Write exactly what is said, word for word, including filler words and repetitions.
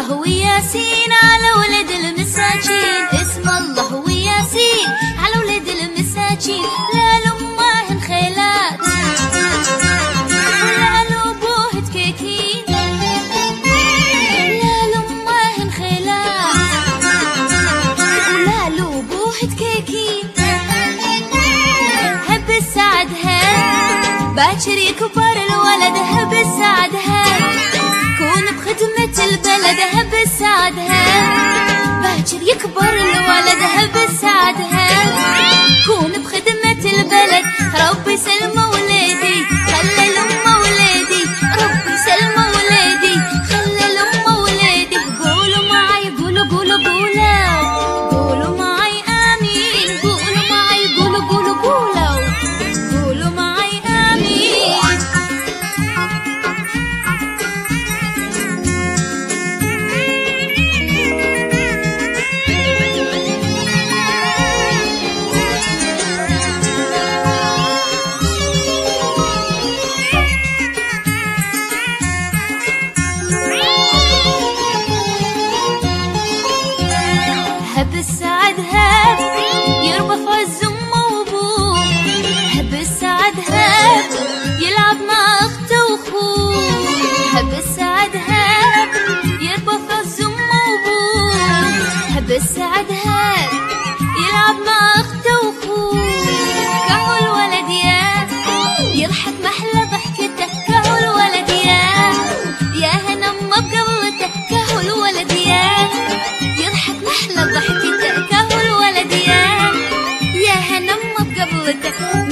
الله وياسين على ولد المساكين، اسم الله وياسين على ولد المساكين. لا لأمهن خيلات لا لأبوه تكيكين، لا لأمهن خيلات ولا لأبوه تكيكين. هب السعدها باكر يكبر الولد، هب السعدها كون بخدمة البلد، هب السعدها باكر يكبر الولد، هب السعدها كون بخدمة البلد. ربي سلمى ولادي خلى لأمه ولادي، ربي سلمى ولادي خلى لأمه ولادي. قولوا معي قولوا قولوا قولوا قولوا معي آمين، قولوا معي قولوا قولوا قولوا قولوا معي آمين. هب السعد هب يربح عز امه وابوه، هب السعد هب يلعب مع اخته واخوه، هب السعد هب يربح عز امه وابوه، هب السعد هب يلعب مع اخته واخوه. كهو الولد يا يضحك محلى ضحكته، كهو الولد يا يا هنا امه بقلته، كهو الولد يا يضحك محلى ضحكته، كهو الولد يا يا هنا امه بقبلته.